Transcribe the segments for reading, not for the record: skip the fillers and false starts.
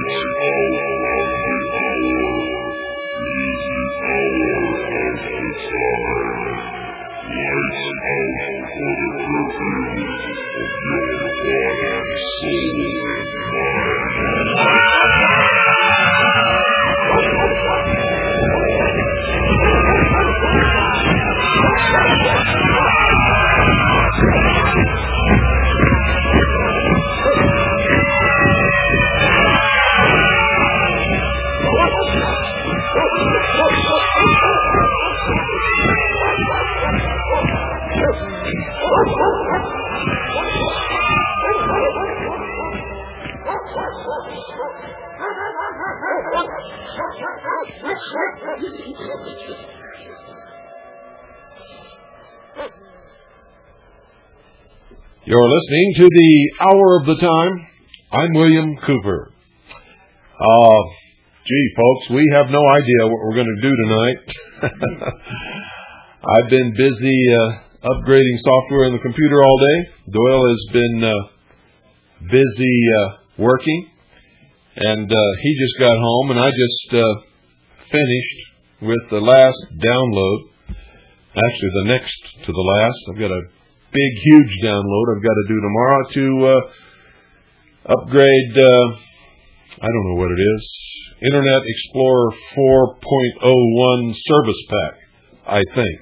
You're listening to the Hour of the Time. I'm William Cooper. Gee, folks, we have no idea what we're going to do tonight. I've been busy upgrading software in the computer all day. Doyle has been busy working, and he just got home, and I just finished with the last download. Actually, the next to the last. I've got a big, huge download I've got to do tomorrow to upgrade, I don't know what it is, Internet Explorer 4.01 Service Pack, I think.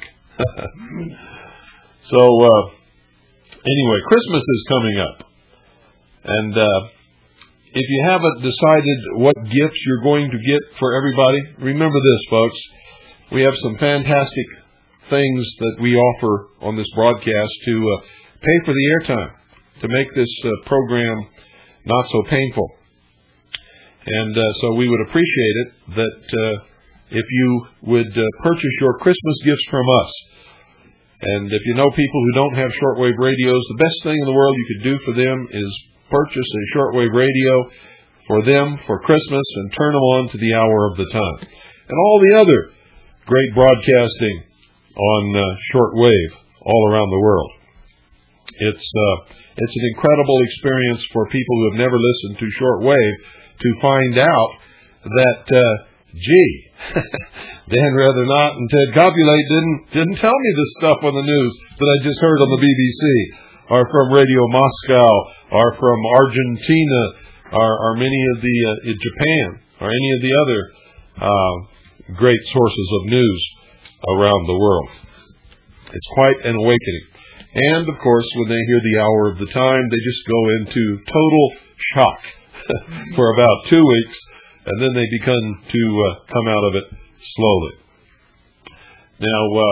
So, anyway, Christmas is coming up. And if you haven't decided what gifts you're going to get for everybody, remember this, folks. We have some fantastic things that we offer on this broadcast to pay for the airtime, to make this program not so painful. And so we would appreciate it that if you would purchase your Christmas gifts from us. And if you know people who don't have shortwave radios, the best thing in the world you could do for them is purchase a shortwave radio for them for Christmas and turn them on to the Hour of the Time. And all the other great broadcasting on shortwave all around the world. It's an incredible experience for people who have never listened to shortwave to find out that, gee, Dan Rather-Not and Ted Copulate didn't tell me this stuff on the news that I just heard on the BBC, or from Radio Moscow, or from Argentina, or many of the Japan, or any of the other great sources of news around the world. It's quite an awakening. And, of course, when they hear the Hour of the Time, they just go into total shock for about 2 weeks, and then they begin to come out of it slowly. Now,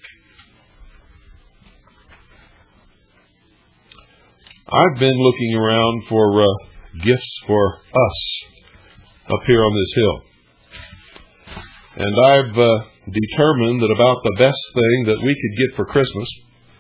I've been looking around for gifts for us up here on this hill. And I've determined that about the best thing that we could get for Christmas,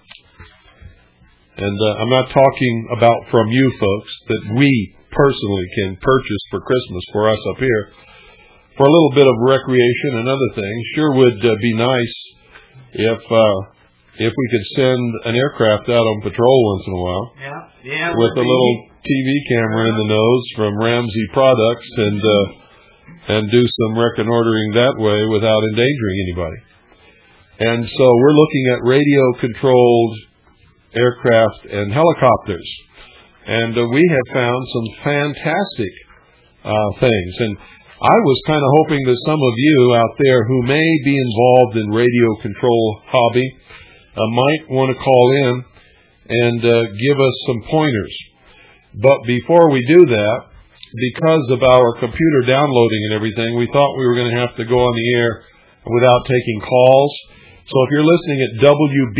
and I'm not talking about from you folks, that we personally can purchase for Christmas for us up here, for a little bit of recreation and other things, sure would be nice if we could send an aircraft out on patrol once in a while, with a little TV camera in the nose from Ramsey Products, and do some reconnoitering that way without endangering anybody. And so we're looking at radio-controlled aircraft and helicopters. And we have found some fantastic things. And I was kind of hoping that some of you out there who may be involved in radio control hobby might want to call in and give us some pointers. But before we do that, because of our computer downloading and everything, we thought we were going to have to go on the air without taking calls. So if you're listening at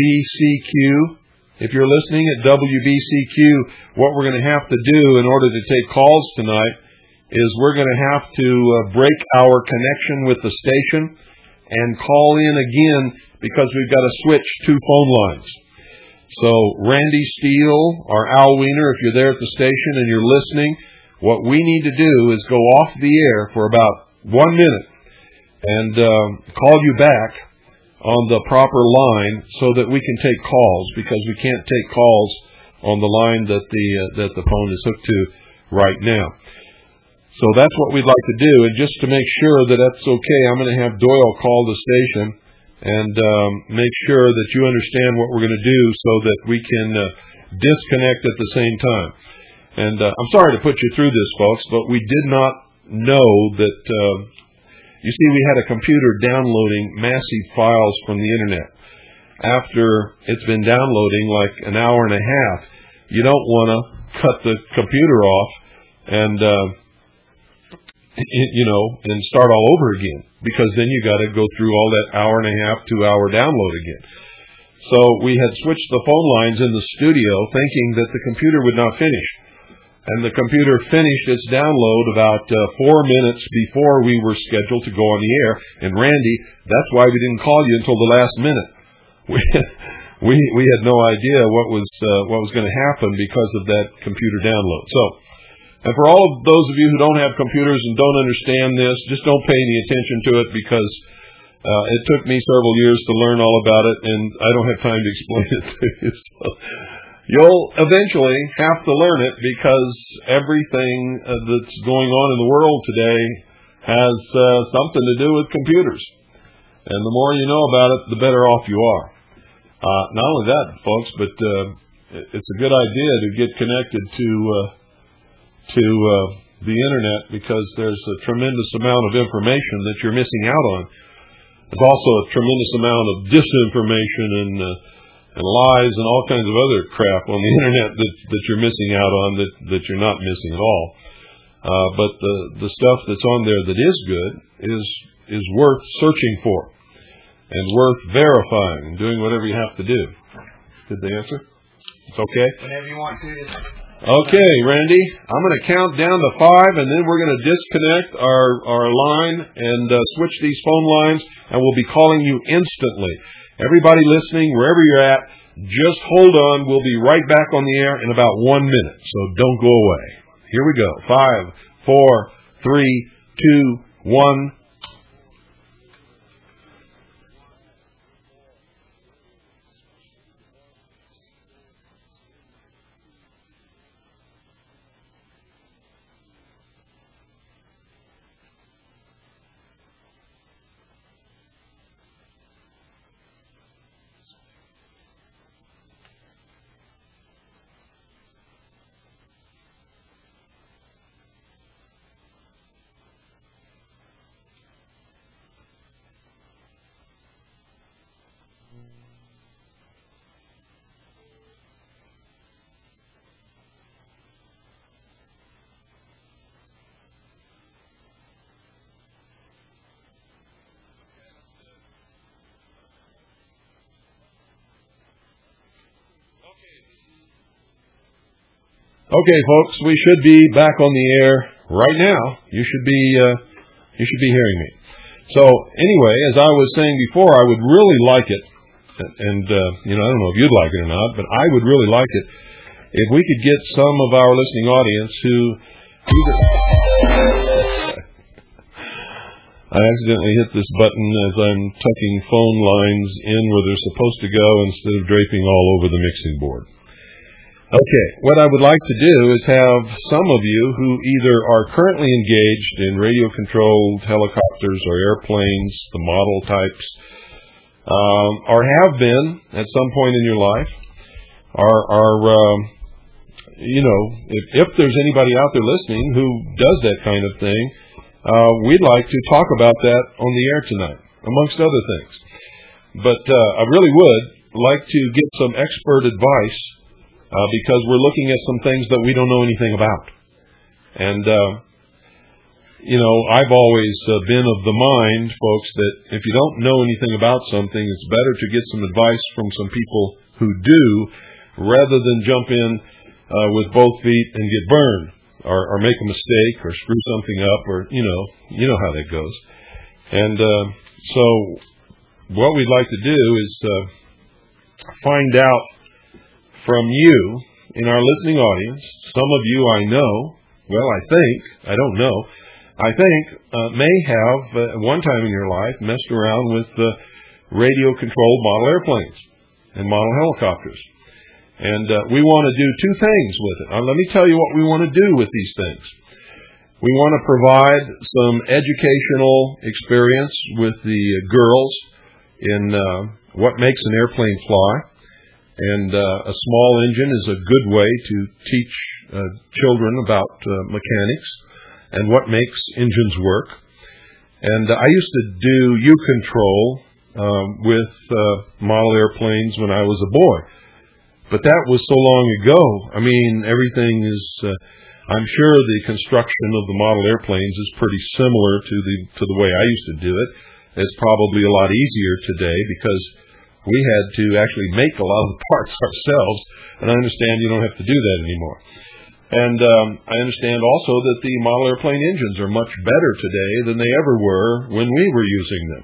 WBCQ, what we're going to have to do in order to take calls tonight is we're going to have to break our connection with the station and call in again, because we've got to switch 2 phone lines. So Randy Steele or Al Wiener, if you're there at the station and you're listening, what we need to do is go off the air for about 1 minute and call you back on the proper line so that we can take calls, because we can't take calls on the line that the phone is hooked to right now. So that's what we'd like to do. And just to make sure that that's okay, I'm going to have Doyle call the station and make sure that you understand what we're going to do so that we can disconnect at the same time. And I'm sorry to put you through this, folks, but we did not know that, you see, we had a computer downloading massive files from the Internet. After it's been downloading like an hour and a half, you don't want to cut the computer off and and start all over again, because then you got to go through all that hour and a half, 2 hour download again. So we had switched the phone lines in the studio thinking that the computer would not finish. And the computer finished its download about 4 minutes before we were scheduled to go on the air. And Randy, that's why we didn't call you until the last minute. We had no idea what was going to happen because of that computer download. So, and for all of those of you who don't have computers and don't understand this, just don't pay any attention to it, because it took me several years to learn all about it, and I don't have time to explain it to you. So you'll eventually have to learn it, because everything that's going on in the world today has something to do with computers. And the more you know about it, the better off you are. Not only that, folks, but it's a good idea to get connected to the Internet, because there's a tremendous amount of information that you're missing out on. There's also a tremendous amount of disinformation and lies and all kinds of other crap on the Internet that you're missing out on, that you're not missing at all. But the stuff that's on there that is good is worth searching for and worth verifying and doing whatever you have to do. Did they answer? It's okay? Whenever you want to. Okay, Randy, I'm going to count down to 5, and then we're going to disconnect our line and switch these phone lines, and we'll be calling you instantly. Everybody listening, wherever you're at, just hold on. We'll be right back on the air in about 1 minute, so don't go away. Here we go. 5, 4, 3, 2, 1. Okay, folks, we should be back on the air right now. You should be hearing me. So anyway, as I was saying before, I would really like it, and I don't know if you'd like it or not, but I would really like it if we could get some of our listening audience who either I accidentally hit this button as I'm tucking phone lines in where they're supposed to go instead of draping all over the mixing board. Okay, what I would like to do is have some of you who either are currently engaged in radio-controlled helicopters or airplanes, the model types, or have been at some point in your life, if there's anybody out there listening who does that kind of thing, we'd like to talk about that on the air tonight, amongst other things. But I really would like to get some expert advice, because we're looking at some things that we don't know anything about. And, I've always been of the mind, folks, that if you don't know anything about something, it's better to get some advice from some people who do, rather than jump in with both feet and get burned, or make a mistake, or screw something up, or, you know how that goes. And so what we'd like to do is find out from you in our listening audience. Some of you I know, I don't know, may have at one time in your life messed around with radio-controlled model airplanes and model helicopters. And we want to do two things with it. Let me tell you what we want to do with these things. We want to provide some educational experience with the girls in what makes an airplane fly. And a small engine is a good way to teach children about mechanics and what makes engines work. And I used to do U-control with model airplanes when I was a boy. But that was so long ago. I mean, everything is... I'm sure the construction of the model airplanes is pretty similar to the way I used to do it. It's probably a lot easier today because we had to actually make a lot of the parts ourselves, and I understand you don't have to do that anymore. And I understand also that the model airplane engines are much better today than they ever were when we were using them.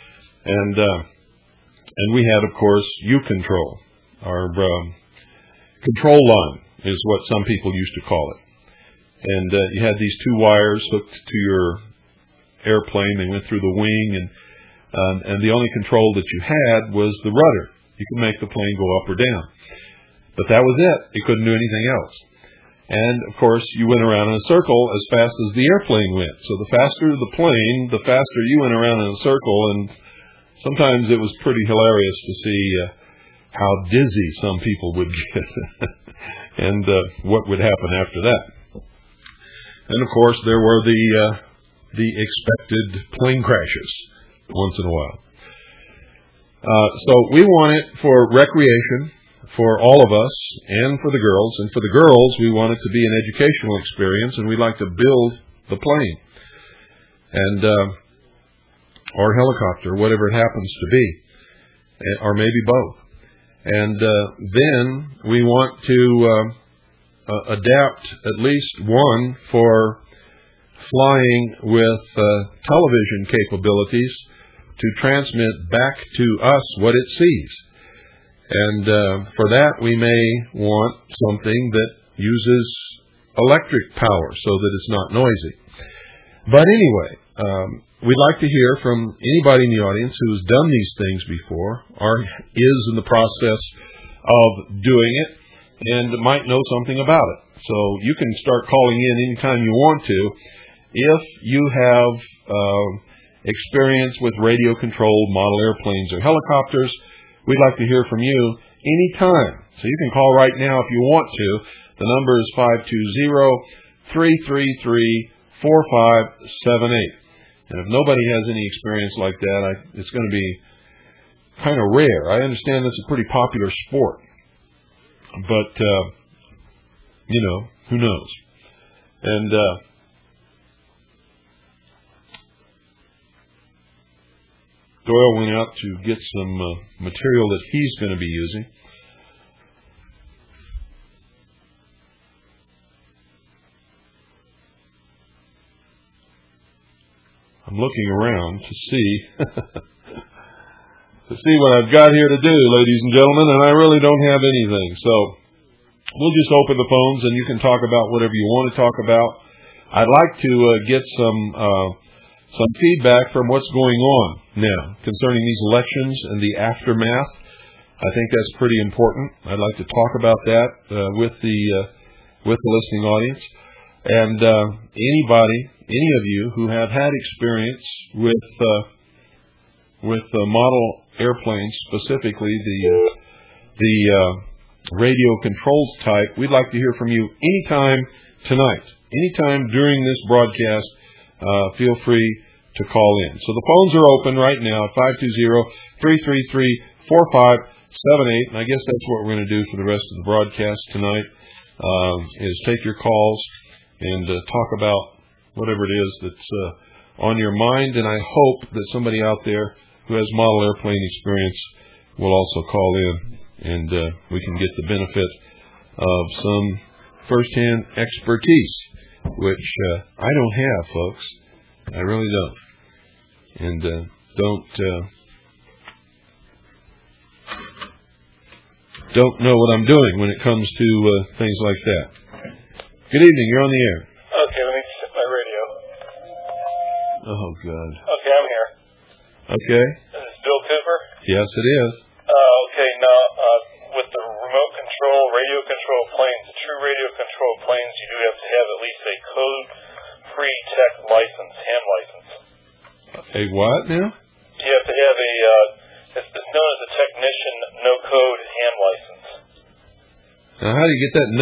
And we had, of course, U-control. Our control line is what some people used to call it. And you had these two wires hooked to your airplane. They went through the wing, and the only control that you had was the rudder. You could make the plane go up or down. But that was it. You couldn't do anything else. And, of course, you went around in a circle as fast as the airplane went. So the faster the plane, the faster you went around in a circle. And sometimes it was pretty hilarious to see how dizzy some people would get and what would happen after that. And, of course, there were the expected plane crashes once in a while. So we want it for recreation for all of us and for the girls. And for the girls, we want it to be an educational experience, and we'd like to build the plane and or helicopter, whatever it happens to be, or maybe both. And then we want to adapt at least one for flying with television capabilities to transmit back to us what it sees. And for that, we may want something that uses electric power so that it's not noisy. But anyway, we'd like to hear from anybody in the audience who's done these things before or is in the process of doing it and might know something about it. So you can start calling in anytime you want to. If you have experience with radio-controlled model airplanes or helicopters, we'd like to hear from you anytime. So you can call right now if you want to. The number is 520-333-4578. And if nobody has any experience like that, it's going to be kind of rare. I understand this is a pretty popular sport. But, who knows? And Doyle went out to get some material that he's going to be using. I'm looking around to see what I've got here to do, ladies and gentlemen, and I really don't have anything. So we'll just open the phones and you can talk about whatever you want to talk about. I'd like to get some feedback from what's going on now concerning these elections and the aftermath. I think that's pretty important. I'd like to talk about that with the listening audience. And any of you who have had experience with model airplanes, specifically the radio controlled type, we'd like to hear from you anytime tonight, anytime during this broadcast. Feel free to call in. So the phones are open right now at 520-333-4578. And I guess that's what we're going to do for the rest of the broadcast tonight, is take your calls and talk about whatever it is that's on your mind. And I hope that somebody out there who has model airplane experience will also call in, and we can get the benefit of some first-hand expertise, which I don't have, folks. I really don't. And don't know what I'm doing when it comes to things like that. Good evening. You're on the air. Okay, let me set my radio. Oh, God. Okay, I'm here. Okay. This is Bill Cooper? Yes, it is. Okay, now, with the remote control, radio control planes, the true radio control planes, you do have to have at least a code pre-tech license, ham license. A what now? You have to have it's known as a technician no-code ham license. Now, how do you get that?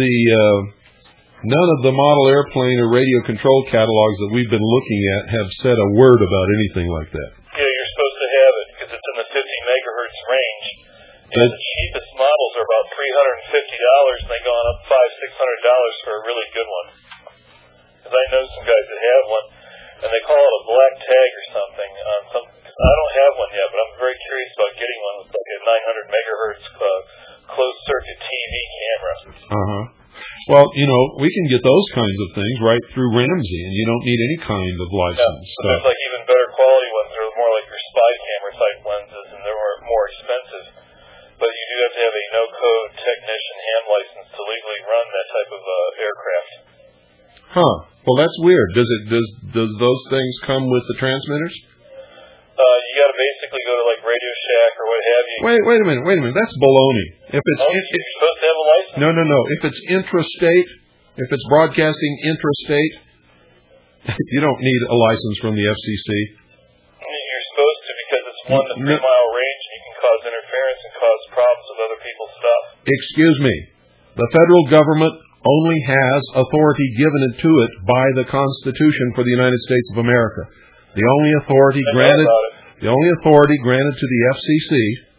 None of the model airplane or radio control catalogs that we've been looking at have said a word about anything like that. Yeah, you're supposed to have it because it's in the 50 megahertz range. And the cheapest models are about $350, and they go on up $500-600 for a really good one. Because I know some guys that have one, and they call it a black tag or something. I don't have one yet, but I'm very curious about getting one with like a 900 megahertz closed circuit TV camera. Well, we can get those kinds of things right through Ramsey, and you don't need any kind of license. Yeah, there's like even better quality ones. They're more like your spy camera type lenses, and they're more expensive. But you do have to have a no-code technician ham license to legally run that type of aircraft. Huh. Well, that's weird. Does those things come with the transmitters? You got to basically go to like Radio Shack or what have you. Wait a minute. That's baloney. If it's you're supposed to have a license. No. If it's intrastate, if it's broadcasting intrastate, you don't need a license from the FCC. You're supposed to because it's 1 to 3 mile range and you can cause interference and cause problems with other people's stuff. Excuse me. The federal government only has authority given to it by the Constitution for the United States of America. The only authority granted to the FCC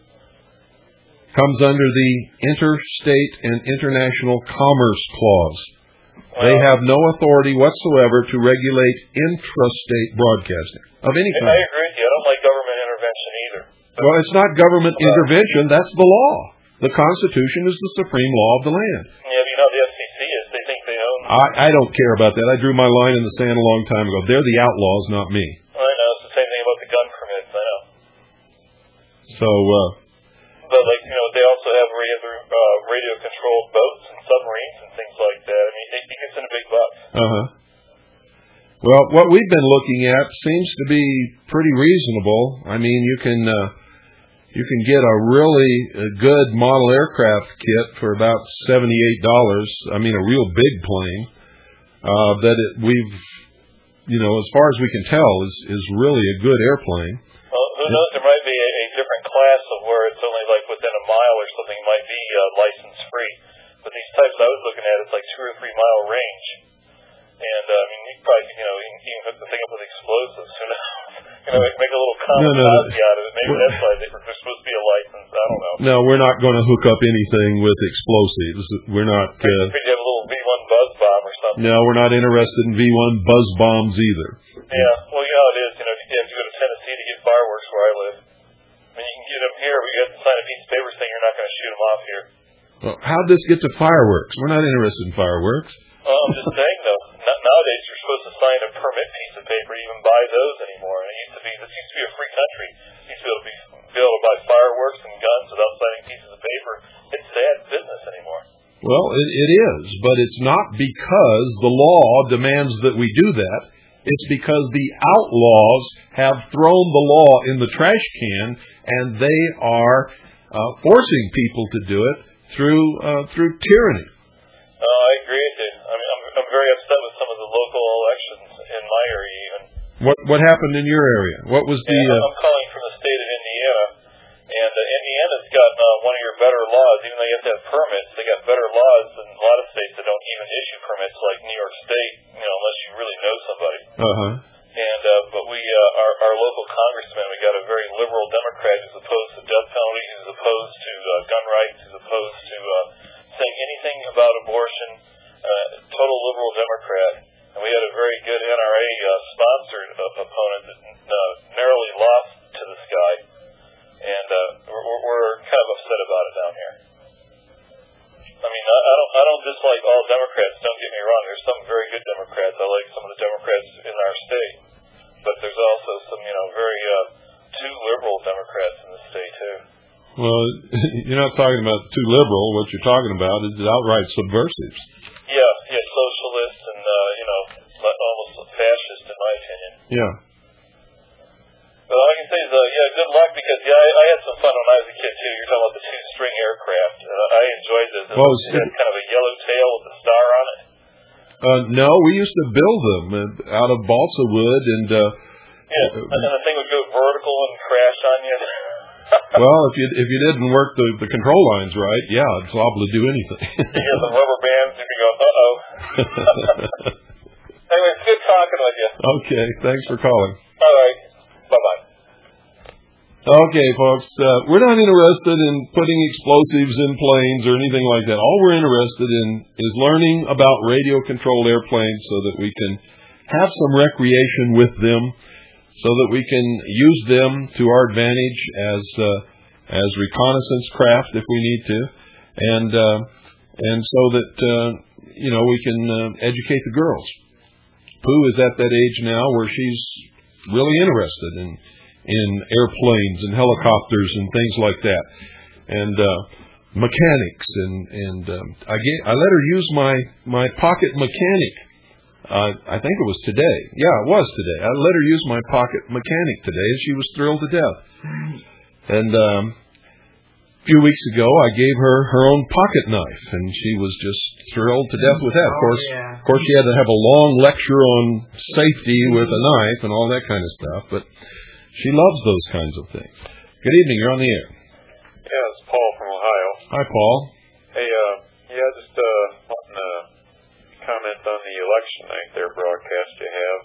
comes under the Interstate and International Commerce Clause. They have no authority whatsoever to regulate intrastate broadcasting of any kind. I agree with you. I don't like government intervention either. Well, it's not government intervention. That's the law. The Constitution is the supreme law of the land. Yeah, but you know the FCC is. They think they own. I don't care about that. I drew my line in the sand a long time ago. They're the outlaws, not me. I know. It's the same thing about the gun permits. I know. So, but they also have radio-controlled boats and submarines and things like that. I mean, it gets in a big bucks. Well, what we've been looking at seems to be pretty reasonable. I mean, you can get a really good model aircraft kit for about $78. I mean, a real big plane we've, as far as we can tell, is really a good airplane. Well, who knows? There might be a different class of where it's only like within a mile or something. It might be license free. But these types I was looking at, it's like 2 or 3 mile range. And I mean, you probably even hook the thing up with explosives. Who knows? Make a little kamikaze out of it. Maybe that's why there's supposed to be a license. I don't know. No, we're not going to hook up anything with explosives. We're not. Could you have a little V1 buzz bomb or something? No, we're not interested in V1 buzz bombs either. Yeah, well, you know how it is. If you have to go to Tennessee to get fireworks where I live, I mean, you can get them here, but you have to sign a piece of paper saying you're not going to shoot them off here. Well, how'd this get to fireworks? We're not interested in fireworks. I'm just saying, though. Nowadays, you're supposed to sign a permit piece of paper to even buy those anymore. And this used to be a free country. You used to be able to buy fireworks and guns without signing pieces of paper. It's sad business anymore. Well, it is, but it's not because the law demands that we do that. It's because the outlaws have thrown the law in the trash can, and they are forcing people to do it through tyranny. I agree with you. I mean, I'm very upset with some of the local elections in my area even. What happened in your area? What was the... I'm calling from the state of Indiana, and Indiana's got one of your better laws. Even though you have to have permits, they got better laws than a lot of states that don't even issue permits, like New York State, unless you really know somebody. And but our local congressman, we got a very liberal Democrat who's opposed to death penalty, who's opposed to gun rights, who's opposed to saying anything about abortion, total liberal Democrat. And we had a very good NRA sponsored opponent that narrowly lost to this guy. And we're kind of upset about it down here. I mean, I don't dislike all Democrats, don't get me wrong. There's some very good Democrats. I like some of the Democrats in our state. But there's also some, very too liberal Democrats in the state, too. Well, you're not talking about too liberal. What you're talking about is outright subversives. Yeah, socialist and, almost fascist, in my opinion. Yeah. But all I can say is, good luck, because, I had some fun when I was a kid, too. You're talking about the two-string aircraft. I enjoyed this. It had kind of a yellow tail with a star on it. No, we used to build them out of balsa wood and. And the thing would go vertical and crash on you. Well, if you didn't work the control lines right, yeah, it's liable to do anything. You get some rubber bands, you can go, uh-oh. Anyway, it's good talking with you. Okay, thanks for calling. All right, bye-bye. Okay, folks, we're not interested in putting explosives in planes or anything like that. All we're interested in is learning about radio-controlled airplanes so that we can have some recreation with them, so that we can use them to our advantage as reconnaissance craft if we need to, and so that we can educate the girls. Pooh is at that age now where she's really interested in airplanes and helicopters and things like that, and mechanics. And I let her use my pocket mechanic. I think it was today. Yeah, it was today. I let her use my pocket mechanic today, and she was thrilled to death. And a few weeks ago, I gave her her own pocket knife, and she was just thrilled to death with that. Of course, she had to have a long lecture on safety with a knife and all that kind of stuff, but she loves those kinds of things. Good evening. You're on the air. Yeah, it's Paul from Ohio. Hi, Paul. Hey, just wanting to comment on the election night there broadcast you have.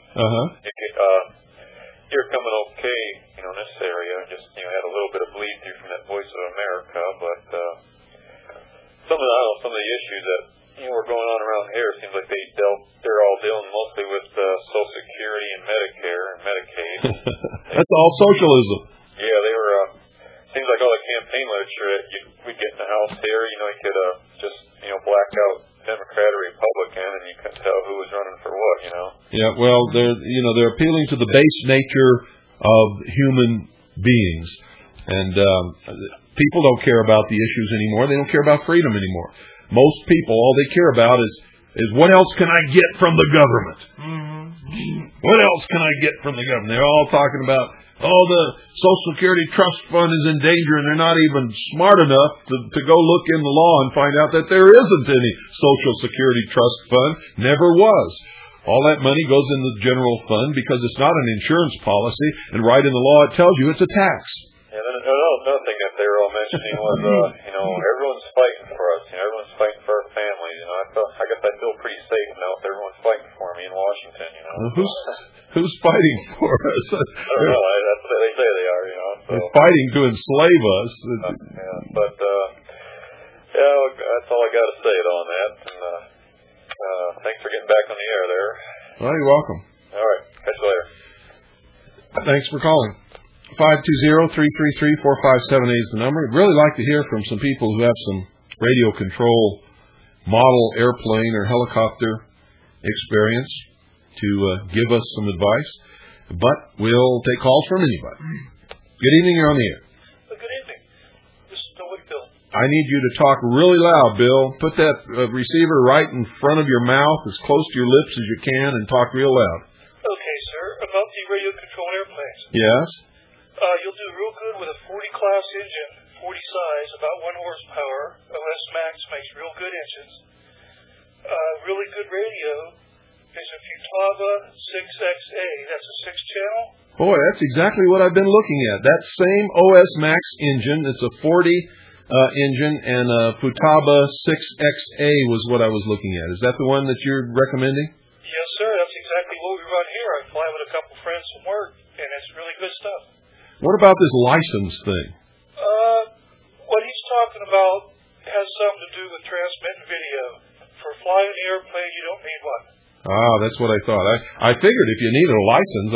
You're coming okay, in this area. Just had a little bit of bleed through from that Voice of America, but some of the issues that were going on around here seems like they're all dealing mostly with Social Security and Medicare and Medicaid. That's all socialism. Yeah, they were. Seems like all the campaign literature that we'd get in the house here, you could just black out Democrat or Republican, and you couldn't tell who was running for what, Yeah, well, they're appealing to the base nature of human beings, and people don't care about the issues anymore. They don't care about freedom anymore. Most people, all they care about is what else can I get from the government? What else can I get from the government? They're all talking about, the Social Security Trust Fund is in danger, and they're not even smart enough to go look in the law and find out that there isn't any Social Security Trust Fund. Never was. All that money goes in the general fund because it's not an insurance policy, and right in the law it tells you it's a tax. Yeah, another thing that they were all mentioning was, everyone's fighting for us. Everyone's fighting for our families. I guess I feel pretty safe now if everyone's fighting for me in Washington. Who's fighting for us? I don't know. That's what they say they are. So. They're fighting to enslave us. That's all I got to say on that. And thanks for getting back on the air there. Well, you're welcome. All right. Catch you later. Thanks for calling. 520-333-4578 is the number. I'd really like to hear from some people who have some radio control model airplane or helicopter experience to give us some advice. But we'll take calls from anybody. Good evening. You're on the air. Good evening. This is Bill Whitfield. I need you to talk really loud, Bill. Put that receiver right in front of your mouth, as close to your lips as you can, and talk real loud. Okay, sir. About the radio-controlled airplanes. Yes? You'll do real good with a 40-class engine, 40 size, about 1 horsepower. OS Max makes real good engines. Really good radio is a Futaba 6XA. That's a 6-channel. Boy, that's exactly what I've been looking at. That same OS Max engine, it's a 40 engine, and a Futaba 6XA was what I was looking at. Is that the one that you're recommending? Yes, sir. That's exactly what we run here. I fly with a couple friends from work, and it's really good stuff. What about this license thing? What he's talking about has something to do with transmitting video. For flying the airplane, you don't need one. Ah, that's what I thought. I figured if you needed a license,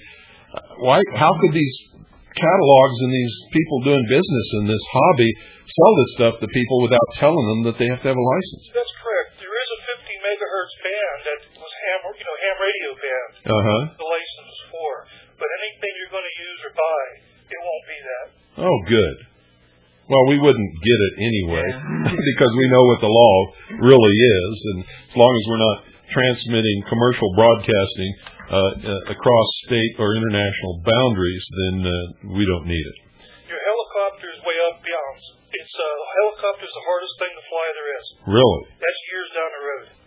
how could these catalogs and these people doing business in this hobby sell this stuff to people without telling them that they have to have a license? That's correct. There is a 50 megahertz band that was ham radio band. The license is for. But anything you're going to use or buy, it won't be that. Oh, good. Well, we wouldn't get it anyway because we know what the law really is, and as long as we're not transmitting commercial broadcasting across state or international boundaries, then we don't need it. Your helicopter is way up beyond. Helicopter is the hardest thing to fly there is. Really? That's years down the road.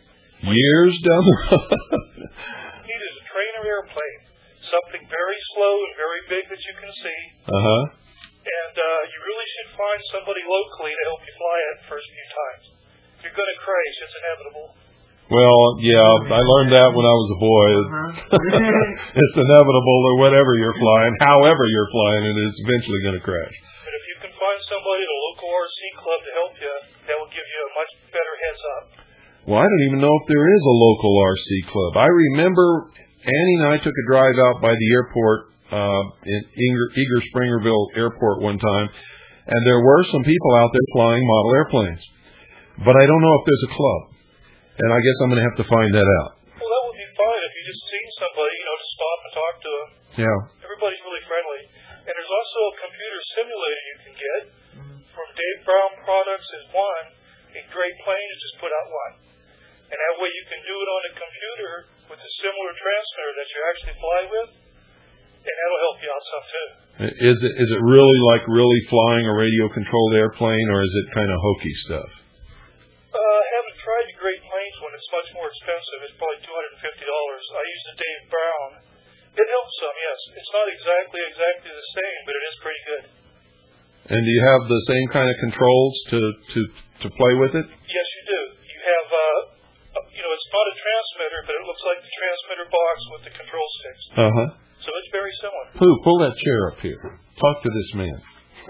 Years down the road. You need is a trainer airplane, something very slow and very big that you can see. And you really should find somebody locally to help you fly it the first few times. If you're going to crash, it's inevitable. Well, yeah, I learned that when I was a boy. It's inevitable or whatever you're flying, however you're flying, and it's eventually going to crash. But if you can find somebody at a local RC club to help you, that will give you a much better heads up. Well, I don't even know if there is a local RC club. I remember Annie and I took a drive out by the airport in Eager Springerville Airport one time, and there were some people out there flying model airplanes. But I don't know if there's a club. And I guess I'm going to have to find that out. Well, that would be fine if you just see somebody, to stop and talk to them. Yeah. Everybody's really friendly. And there's also a computer simulator you can get from Dave Brown Products is one. A great plane has just put out one. And that way you can do it on a computer with a similar transmitter that you actually fly with. And that'll help you out some too. Is it really like really flying a radio-controlled airplane, or is it kind of hokey stuff? I haven't tried the Great Plains one. It's much more expensive. It's probably $250. I use the Dave Brown. It helps some, yes. It's not exactly the same, but it is pretty good. And do you have the same kind of controls to play with it? Yes, you do. You have, it's not a transmitter, but it looks like the transmitter box with the control sticks. So it's very similar. Pooh, pull that chair up here. Talk to this man.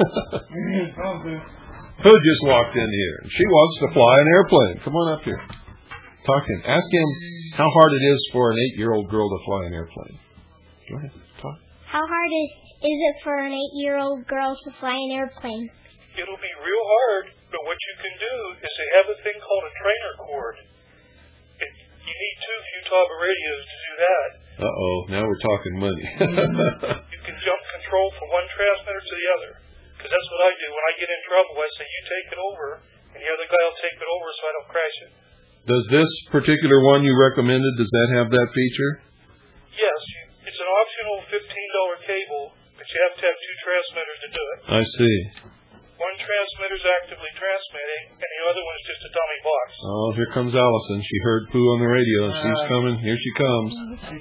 Pooh just walked in here, and she wants to fly an airplane. Come on up here. Talk to him. Ask him how hard it is for an 8-year-old girl to fly an airplane. Go ahead. Talk. How hard is it for an 8-year-old girl to fly an airplane? It'll be real hard, but what you can do is they have a thing called a trainer cord. You need 2 Futaba radios to do that. Uh-oh, now we're talking money. You can jump control from one transmitter to the other. Because that's what I do. When I get in trouble, I say, you take it over, and the other guy will take it over so I don't crash it. Does this particular one you recommended, does that have that feature? Yes. It's an optional $15 cable, but you have to have 2 transmitters to do it. I see. One transmitter's actively transmitting, and the other one's just a dummy box. Oh, here comes Allison. She heard Pooh on the radio. She's coming. Here she comes.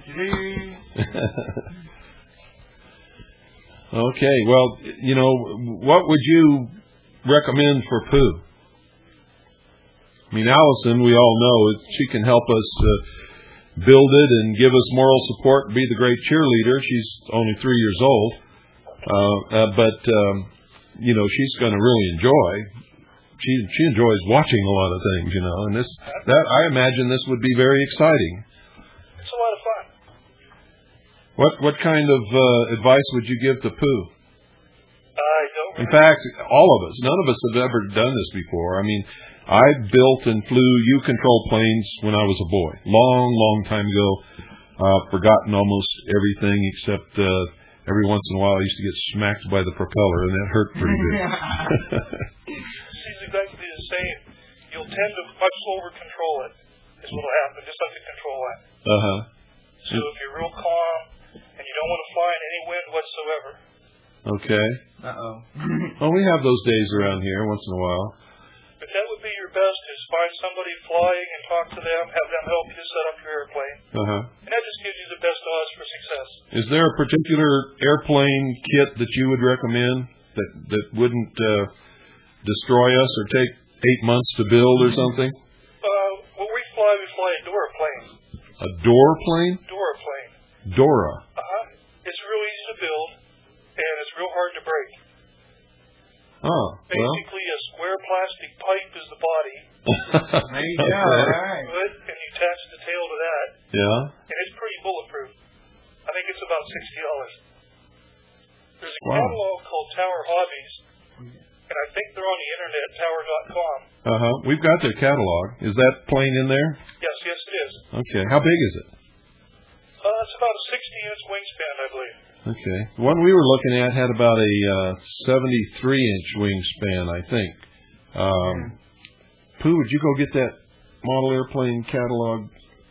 Okay, well, what would you recommend for Pooh? I mean, Allison, we all know, she can help us build it and give us moral support and be the great cheerleader. She's only 3 years old, but she's going to really enjoy. She enjoys watching a lot of things, and I imagine this would be very exciting. It's a lot of fun. What kind of advice would you give to Pooh? I don't. In fact, all of us, none of us have ever done this before. I mean, I built and flew U-control planes when I was a boy, long time ago. Forgotten almost everything except every once in a while I used to get smacked by the propeller, and that hurt pretty good. It's exactly the same. You'll tend to much slower control it. Is what'll happen, just like the control app. So if you're real calm and you don't want to fly in any wind whatsoever. Okay. Well, we have those days around here once in a while. But that would be your best, is find somebody flying and talk to them, have them help you set up your airplane. And that just gives you the best odds for success. Is there a particular airplane kit that you would recommend that wouldn't destroy us or take 8 months to build or something? When we fly a Dora plane. A Dora plane? Dora plane. Dora. It's real easy to build, and it's real hard to break. Basically, a square plastic pipe is the body. There you go. All right. And you attach the tail to that. Yeah. And it's pretty bulletproof. I think it's about $60. There's a catalog called Tower Hobbies, and I think they're on the internet, tower.com. We've got their catalog. Is that plane in there? Yes, it is. Okay. How big is it? It's about a 60-inch wingspan, I believe. Okay. The one we were looking at had about a 73-inch wingspan, I think. Pooh, would you go get that model airplane catalog?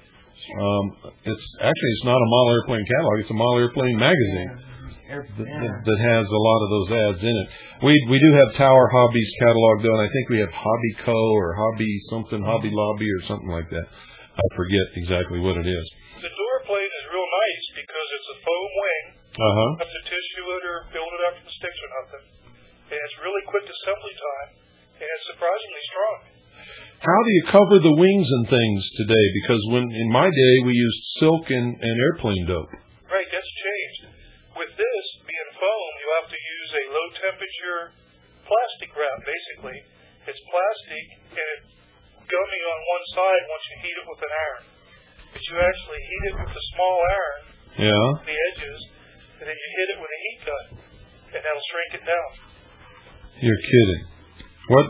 It's not a model airplane catalog. It's a model airplane magazine that has a lot of those ads in it. We do have Tower Hobbies catalog, though, and I think we have Hobby Co. or Hobby something, Hobby Lobby or something like that. I forget exactly what it is. The door plate is real nice because it's a foam wing. Uh-huh. You have to tissue it or build it after the sticks or nothing. And it's really quick assembly time, and it's surprisingly strong. How do you cover the wings and things today? Because in my day we used silk and airplane dope. Right, that's changed. With this being foam, you have to use a low temperature plastic wrap, basically. It's plastic and it's gummy on one side once you heat it with an iron. But you actually heat it with a small iron, the edges, and then you hit it with a heat gun, and that'll shrink it down. You're kidding. What?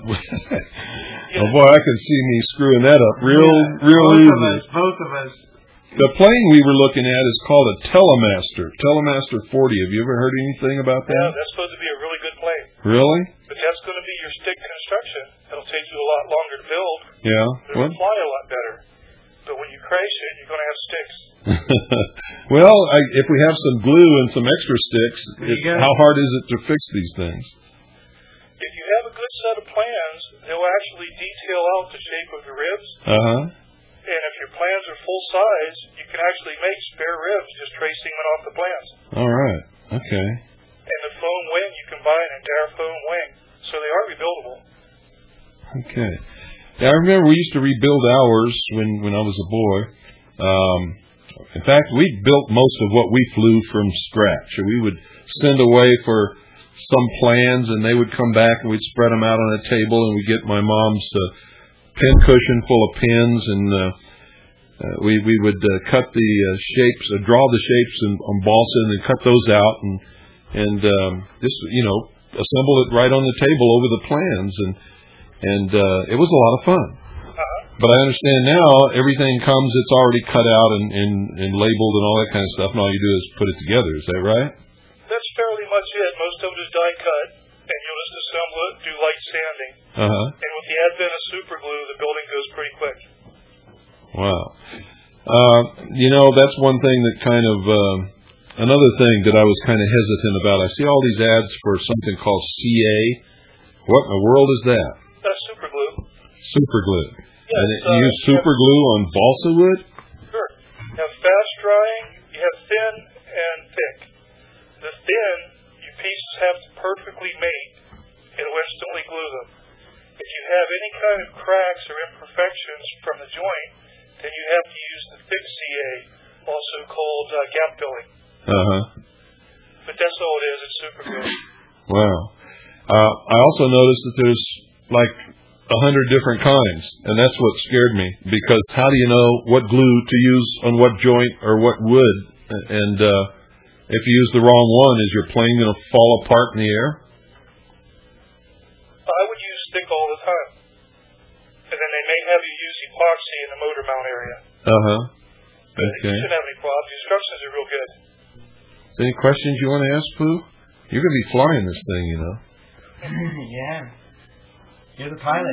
Oh boy, I can see me screwing that up real easy. Both of us. The plane we were looking at is called a Telemaster 40. Have you ever heard anything about that? Yeah, that's supposed to be a really good plane. Really? But that's going to be your stick construction. It'll take you a lot longer to build. Yeah. It'll fly a lot better. But when you crash it, you're going to have sticks. Well, if we have some glue and some extra sticks, how hard is it to fix these things? If you have a good set of plans, they'll actually detail out the shape of the ribs. Uh-huh. And if your plans are full size, you can actually make spare ribs just tracing them off the plans. All right. Okay. And the foam wing, you can buy an entire foam wing. So they are rebuildable. Okay. Yeah, I remember we used to rebuild ours when I was a boy. In fact, we built most of what we flew from scratch. We would send away for some plans, and they would come back, and we'd spread them out on a table, and we'd get my mom's pin cushion full of pins, and we would cut the shapes, draw the shapes on balsa, and then cut those out, and just assemble it right on the table over the plans, and it was a lot of fun. But I understand now everything comes, it's already cut out and labeled and all that kind of stuff, and all you do is put it together. Is that right? That's fairly much it. Most of it is die cut, and you'll just assemble it, do light sanding. And with the advent of super glue, the building goes pretty quick. Wow. That's one thing that kind of, another thing that I was kind of hesitant about. I see all these ads for something called CA. What in the world is that? That's super glue. Super glue. Yes, and you use super glue on balsa wood? Sure. You have fast drying, you have thin and thick. The thin, your pieces have to perfectly mate. It'll instantly glue them. If you have any kind of cracks or imperfections from the joint, then you have to use the thick CA, also called gap filling. But that's all it is. It's super glue. Wow. I also noticed that there's like 100 different kinds, and that's what scared me, because how do you know what glue to use on what joint or what wood? And if you use the wrong one, is your plane going to fall apart in the air? I would use stick all the time. And then they may have you use epoxy in the motor mount area. Okay. You shouldn't have any problems. The instructions are real good. Any questions you want to ask, Pooh? You're going to be flying this thing, you know. Yeah. You're the pilot.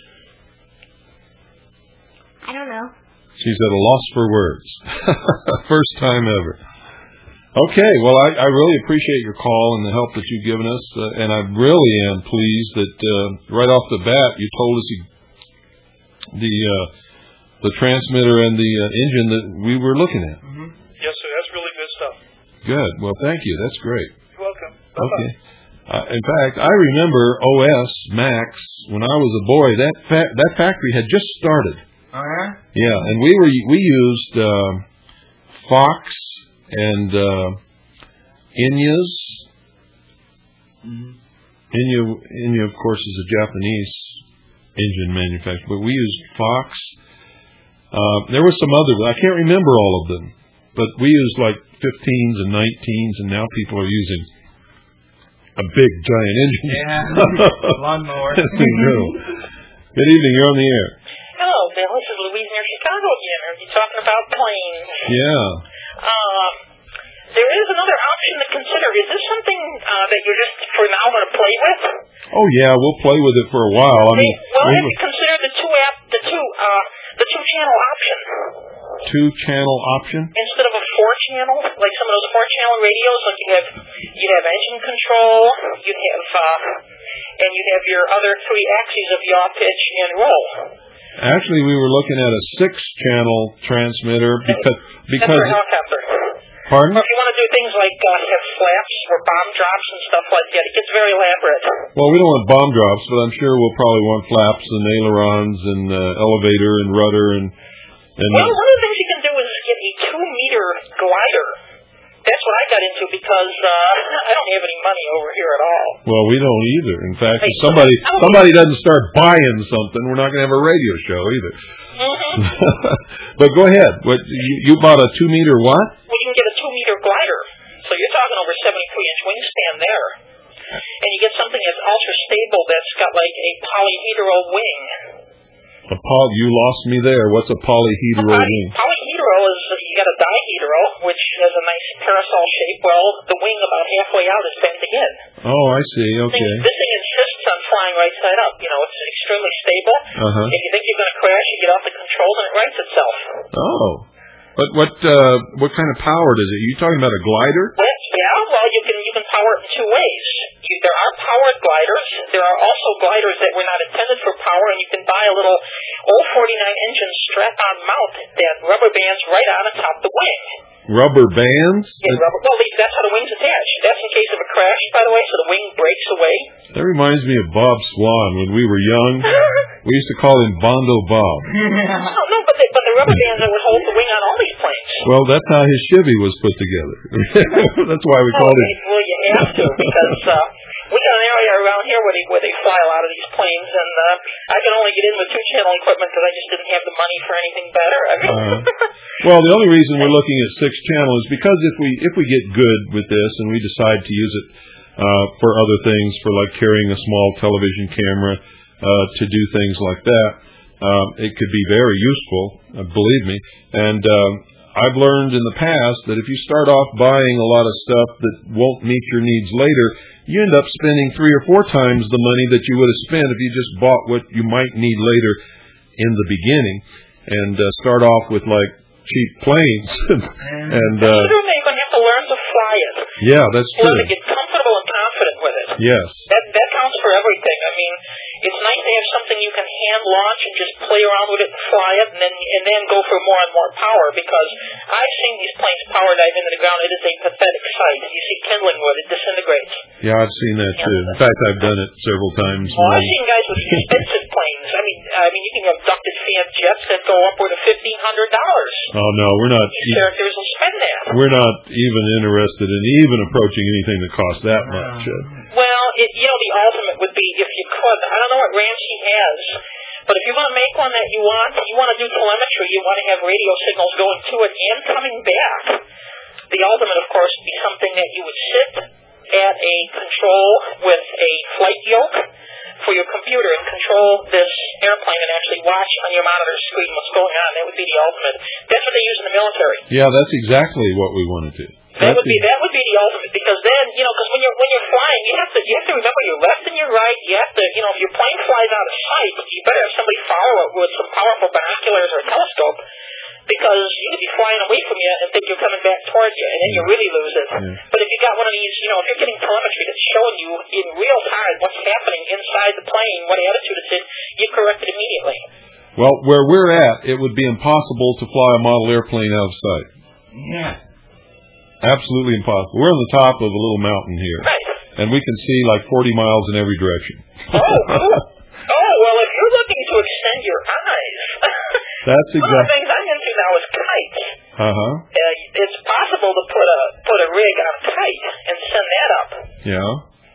I don't know. She's at a loss for words. First time ever. Okay, well, I really appreciate your call and the help that you've given us, and I really am pleased that right off the bat you told us the transmitter and the engine that we were looking at. Yes, sir. That's really good stuff. Good. Well, thank you. That's great. You're welcome. Okay. Bye-bye. In fact, I remember OS Max when I was a boy. That factory had just started. Yeah, and we used Fox and Inyas. Inya, of course, is a Japanese engine manufacturer, but we used Fox. There were some others. I can't remember all of them, but we used like 15s and 19s, and now people are using a big, giant engine. Yeah, lawnmower. Good evening, you're on the air. Hello, Bill. This is Louise near Chicago again. Are you talking about planes? Yeah. There is another option to consider. Is this something that you're just, for now, going to play with? Oh, yeah, we'll play with it for a while. I mean, well, have you considered the two-channel option? Two-channel option? Instead of a four-channel, like some of those four-channel radios, like you'd have engine control, you'd have, and you'd have your other three axes of yaw, pitch, and roll. Actually, we were looking at a 6-channel transmitter because. That's for a helicopter. Pardon? If you want to do things like have flaps or bomb drops and stuff like that, it gets very elaborate. Well, we don't want bomb drops, but I'm sure we'll probably want flaps and ailerons and elevator and rudder and. Well, one of the things you can do is get a 2-meter glider. That's what I got into because I don't have any money over here at all. Well, we don't either. In fact, if somebody doesn't start buying something, we're not going to have a radio show either. Mm-hmm. But go ahead. What you bought a 2-meter what? Well, you can get a 2-meter glider. So you're talking over 73-inch wingspan there. And you get something that's ultra stable that's got like a polyhedral wing. You lost me there. What's a polyhedral wing? Polyhedral is you got a dihedral, which has a nice parasol shape. Well, the wing about halfway out is bent again. Oh, I see. Okay. This thing insists on flying right side up. You know, it's extremely stable. Uh-huh. If you think you're going to crash, you get off the controls and it rights itself. Oh. But what kind of power does it? Are you talking about a glider? Yeah, well, you can power it in 2 ways. There are powered gliders. There are also gliders that were not intended for power, and you can buy a little old 49-engine strap-on mount that rubber bands right on atop the wing. Rubber bands? Yeah, rubber. Well, that's how the wing's attached. That's in case of a crash, by the way, so the wing breaks away. That reminds me of Bob Swan when we were young. We used to call him Bondo Bob. No, but the rubber bands that would hold the wing on all these planes. Well, that's how his Chevy was put together. That's why we called it. Well, you have to, because we got an area around here where they fly a lot of these planes, and I can only get in with 2-channel equipment because I just didn't have the money for anything better. I mean, well, the only reason we're looking at 6-channel is because if we get good with this and we decide to use it for other things, for like carrying a small television camera, to do things like that, it could be very useful, believe me. And I've learned in the past that if you start off buying a lot of stuff that won't meet your needs later, you end up spending 3 or 4 times the money that you would have spent if you just bought what you might need later in the beginning, and start off with like cheap planes. And you're going to have to learn to fly it. Yeah, that's true. Learn to get comfortable and confident with it. Yes. That counts for everything. I mean, it's nice to have something you can hand launch and just play around with it and fly it, and then go for more and more power. Because I've seen these planes power dive into the ground. It is a pathetic sight. You see kindling wood; it disintegrates. Yeah, I've seen that too. In fact, I've done it several times. Well, I've seen guys with expensive planes. I mean, you can have ducted fan jets that go upward of $1,500. Oh no, we're not. These characters will spend that. We're not even interested in even approaching anything that costs that much. Well, the ultimate would be if you could. I don't know what Ramsey has, but if you want to make one that you want to do telemetry, you want to have radio signals going to it and coming back. The ultimate, of course, would be something that you would sit at a control with a flight yoke for your computer and control this airplane and actually watch on your monitor screen what's going on. That would be the ultimate. That's what they use in the military. Yeah, that's exactly what we want to do. That would be the ultimate, because then, because when you're flying, you have to remember your left and your right. You have to, if your plane flies out of sight, you better have somebody follow it with some powerful binoculars or a telescope, because you could be flying away from you and think you're coming back towards you, and then you really lose it. Yeah. But if you got one of these, if you're getting telemetry that's showing you in real time what's happening inside the plane, what attitude it's in, you correct it immediately. Well, where we're at, it would be impossible to fly a model airplane out of sight. Yeah. Absolutely impossible. We're on the top of a little mountain here. Right. And we can see like 40 miles in every direction. Oh, cool. Well, if you're looking to extend your eyes, that's exactly. One of the things I'm into now is kites. Uh-huh. It's possible to put a rig on a kite and send that up. Yeah.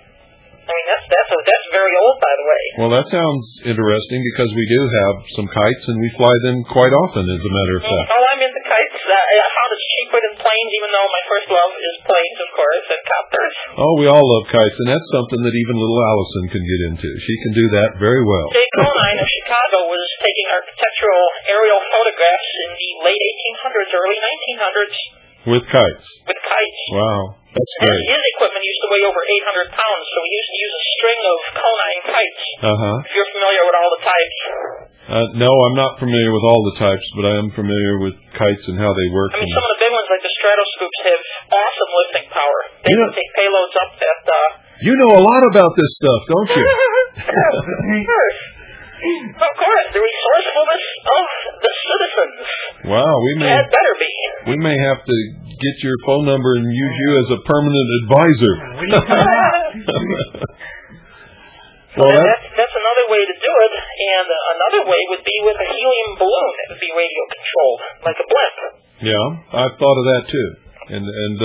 I mean, that's very old, by the way. Well, that sounds interesting because we do have some kites and we fly them quite often, as a matter of fact. Oh, I'm into kites. I found it's cheaper than planes, even though my first love is planes, of course, and copters. Oh, we all love kites, and that's something that even little Allison can get into. She can do that very well. Jay Conine of Chicago was taking architectural aerial photographs in the late 1800s, early 1900s. With kites? With kites. Wow. That's great. And his equipment used to weigh over 800 pounds, so he used to use a string of Conine kites. Uh-huh. If you're familiar with all the types. No, I'm not familiar with all the types, but I am familiar with kites and how they work. I mean, some of the big ones, like the Stratoscoops, have awesome lifting power. They can take payloads up that... You know a lot about this stuff, don't you? Sure. Of course, the resourcefulness of the citizens. Wow, That better be. we may have to get your phone number and use you as a permanent advisor. Well, that's another way to do it, and another way would be with a helium balloon that would be radio controlled, like a blimp. Yeah, I've thought of that too, and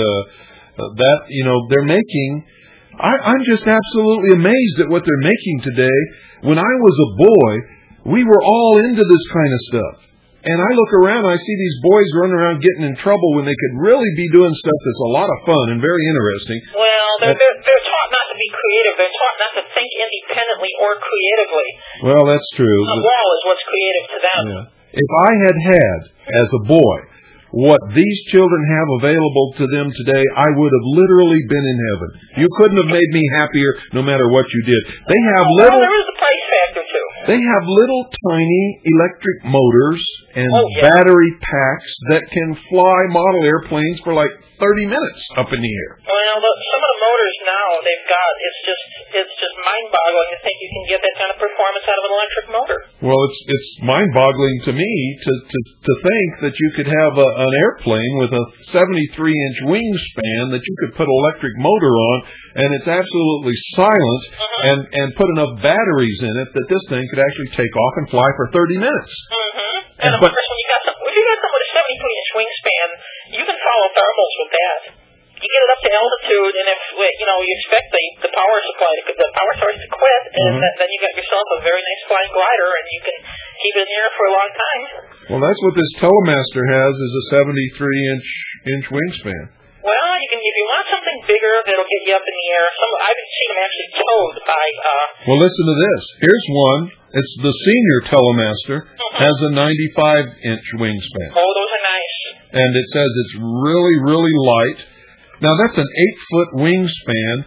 that they're making. I'm just absolutely amazed at what they're making today. When I was a boy, we were all into this kind of stuff. And I look around, I see these boys running around getting in trouble when they could really be doing stuff that's a lot of fun and very interesting. Well, they're taught not to be creative. They're taught not to think independently or creatively. Well, that's true. The wall is what's creative to them. Yeah. If I had, as a boy, what these children have available to them today, I would have literally been in heaven. You couldn't have made me happier no matter what you did. They have Well, there is a price factor, too. They have little tiny electric motors and battery packs that can fly model airplanes for like 30 minutes up in the air. Well, some of the motors now they've got, it's just mind-boggling to think you can get that kind of performance out of an electric motor. Well, it's mind-boggling to me to think that you could have an airplane with a 73-inch wingspan that you could put an electric motor on, and it's absolutely silent, and put enough batteries in it that this thing could actually take off and fly for 30 minutes. And of course, if you got something with a 73-inch wingspan, you can follow thermals with that. You get it up to altitude, and if you expect the power supply, the power source to quit, and then you got yourself a very nice flying glider, and you can keep it in the air for a long time. Well, that's what this Telemaster has, is a 73-inch wingspan. Well, you can, if you want something bigger that'll get you up in the air. I've seen them actually towed by. Well, listen to this. Here's one. It's the senior Telemaster. Has a 95-inch wingspan. Oh, those are nice. And it says it's really, really light. Now that's an 8-foot wingspan,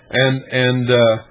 and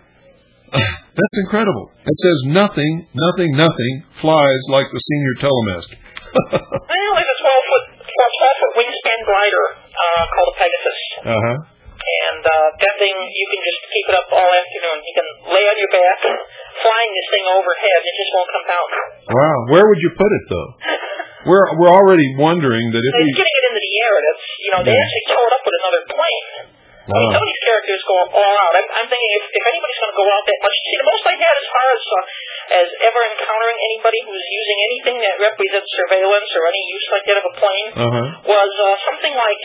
that's incredible. It says nothing flies like the senior Telemaster. Well, there's a 12-foot wingspan glider called a Pegasus. And that thing, you can just keep it up all afternoon. You can lay on your back, flying this thing overhead, and it just won't come down. Wow. Where would you put it, though? We're already wondering that if it's getting it into the air. That's they actually tow it up with another plane. I mean, some of these characters go all out. I'm thinking if anybody's going to go out that much, see, the most I had as far as ever encountering anybody who's using anything that represents surveillance or any use like that of a plane was something like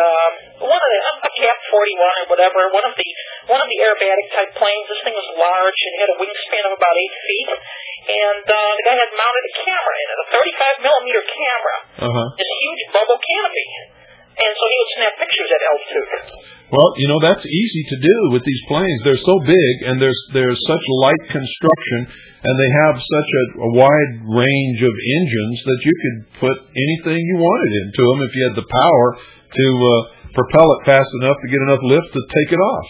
a Cap 41 or whatever, one of the aerobatic type planes. This thing was large and had a wingspan of about 8 feet. And the guy had mounted a camera in it, a 35-millimeter camera, this huge bubble canopy. And so he would snap pictures at altitude. Well, that's easy to do with these planes. They're so big, and there's such light construction, and they have such a wide range of engines that you could put anything you wanted into them if you had the power to propel it fast enough to get enough lift to take it off.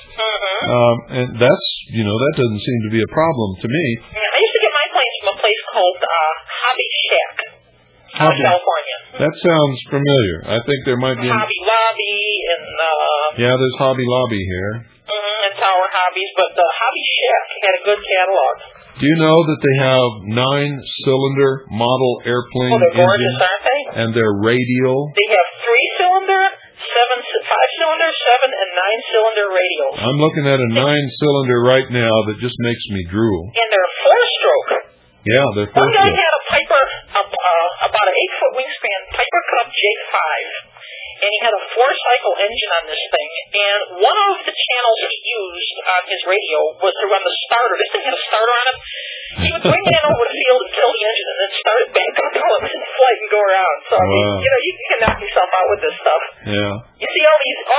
And that's, that doesn't seem to be a problem to me. Yeah, I used to get my planes from a place called Hobby Shack out of California. That sounds familiar. I think there might be Hobby Lobby and yeah, there's Hobby Lobby here. And Tower Hobbies, but Hobby Shack had a good catalog. Do you know that they have 9-cylinder model airplane engines? Oh, they're gorgeous, engines, aren't they? and they're radial. They have 3-cylinder, 5-cylinder, 7 and 9-cylinder radials. I'm looking at a 9-cylinder right now that just makes me drool. And they're 4-stroke. Yeah, they're 4-stroke. One guy had a Piper, about an 8-foot wingspan Piper Cub J5, and he had a 4-cycle engine on this thing. And one of the channels he used on his radio was to run the starter. This thing had a starter on it. He would bring it in over the field and kill the engine, and then start it back up on it and flight and go around. So I mean, you can knock yourself out with this stuff. Yeah. You see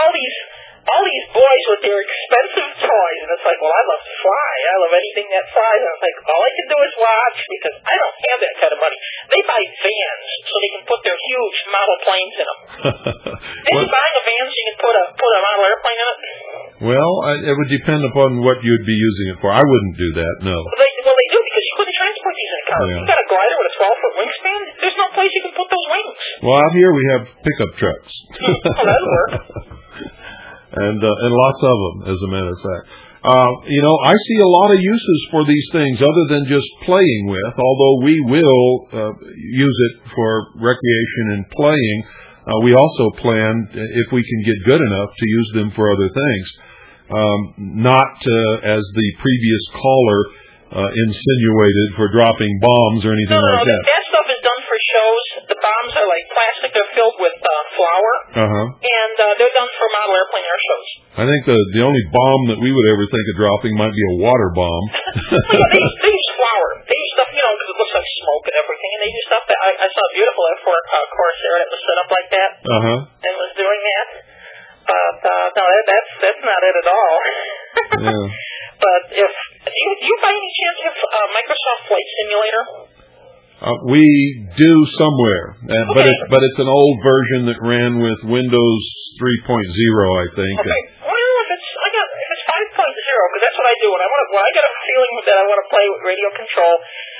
all these boys with their expensive toys, and it's like, well, I love to fly. I love anything that flies. And it's like, all I can do is watch because I don't have that kind of money. They buy vans so they can put their huge model planes in them. Maybe buying a van so you can put a model airplane in it? Well, it would depend upon what you'd be using it for. I wouldn't do that, no. Well, they do because you couldn't transport these in a car. You got a glider with a 12-foot wingspan. There's no place you can put those wings. Well, out here we have pickup trucks. Oh, that'll work. And lots of them, as a matter of fact. I see a lot of uses for these things other than just playing with, although we will use it for recreation and playing. We also plan, if we can get good enough, to use them for other things. Not as the previous caller insinuated, for dropping bombs or anything like that. That stuff is done for shows. The bombs are like plastic. They're filled with flour. And they're done for model airplane air shows. I think the only bomb that we would ever think of dropping might be a water bomb. They use flour. They use stuff, because it looks like smoke and everything. And they use stuff that I saw a beautiful airport Corsair that was set up like that. And was doing that. No, that's not it at all. Yeah. But if do you by any chance have Microsoft Flight Simulator? We do somewhere, but it's an old version that ran with Windows 3.0, I think. Okay. I wonder if it's 5.0, because that's what I do when I get a feeling that I want to play with radio control.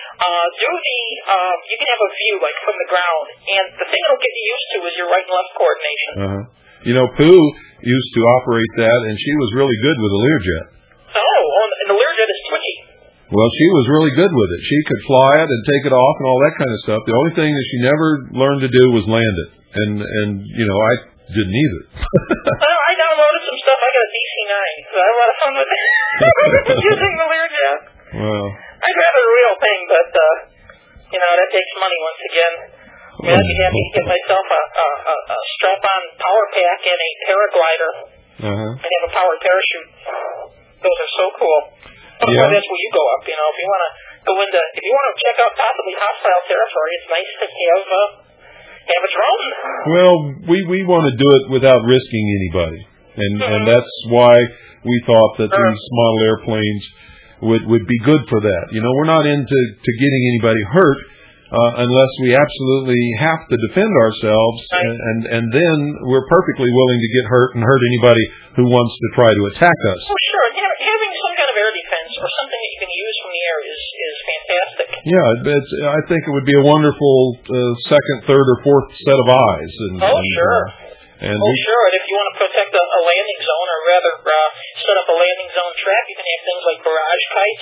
You can have a view like from the ground, and the thing it'll get you used to is your right and left coordination. Pooh used to operate that, and she was really good with a Learjet. Oh, and the Learjet is twitchy. Well, she was really good with it. She could fly it and take it off and all that kind of stuff. The only thing that she never learned to do was land it, and I didn't either. Well, I downloaded some stuff. I got a DC-9, so I had a lot of fun with it. Using the Learjet. Well, I'd rather a real thing, but that takes money once again. I'd be happy to get myself a strap-on power pack and a paraglider. And have a powered parachute. Those are so cool. That's where you go up. If you want to go if you want to check out possibly hostile territory, it's nice to have a drone. Well, we want to do it without risking anybody, and that's why we thought that these model airplanes would be good for that. We're not into getting anybody hurt. Unless we absolutely have to defend ourselves, and then we're perfectly willing to get hurt and hurt anybody who wants to try to attack us. Oh, sure. Having some kind of air defense or something that you can use from the air is fantastic. Yeah, I think it would be a wonderful second, third, or fourth set of eyes. Sure. And if you want to protect a landing zone, or rather set up a landing zone trap, you can have things like barrage kites.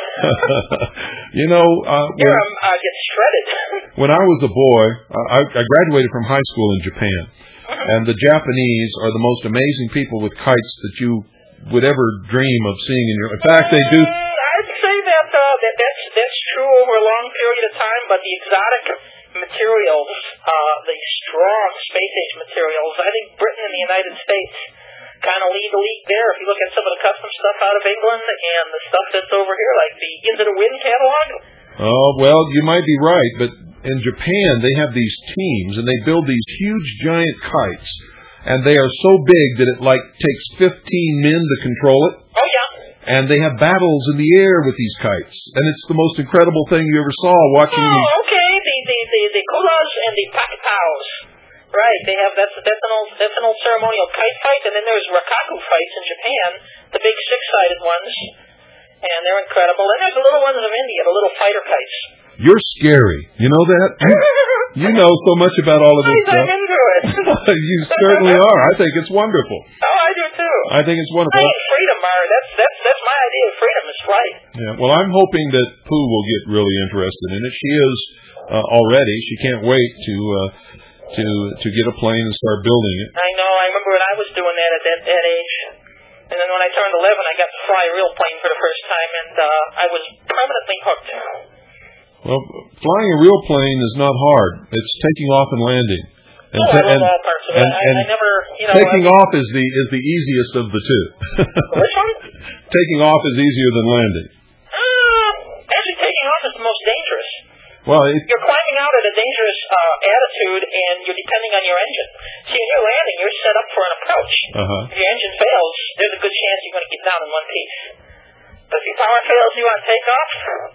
Get shredded. When I was a boy, I graduated from high school in Japan, and the Japanese are the most amazing people with kites that you would ever dream of seeing in your. In fact, they do. I'd say that's true over a long period of time, but the exotic materials, the strong space age materials, I think Britain and the United States kind of lead the league there. If you look at some of the custom stuff out of England and the stuff that's over here, like the Into the Wind catalog. Oh, well, you might be right, but in Japan they have these teams and they build these huge giant kites, and they are so big that it takes 15 men to control it. Oh yeah. And they have battles in the air with these kites, and it's the most incredible thing you ever saw watching these. Oh, okay. The kulas and the pakataos. Right, they have that's an old ceremonial kite fight, and then there's rakaku fights in Japan, the big six-sided ones, and they're incredible. And there's the little ones of India, the little fighter kites. You're scary. You know that? You know so much about all of this stuff. I'm into it. You certainly are. I think it's wonderful. Oh, I do too. I think it's wonderful. Freedom, Mara. That's my idea of freedom is flight. Yeah. Well, I'm hoping that Pooh will get really interested in it. She is already. She can't wait to get a plane and start building it. I know. I remember when I was doing that at that age. And then when I turned 11, I got to fly a real plane for the first time, and I was permanently hooked. Well, flying a real plane is not hard. It's taking off and landing. I love all parts of it. I never, taking off is the easiest of the two. Which one? Taking off is easier than landing. Actually, taking off is the most dangerous. Well, you're climbing out at a dangerous attitude, and you're depending on your engine. See, when you're landing, you're set up for an approach. If your engine fails, there's a good chance you're going to get down in one piece. But if your power fails, you want to take off.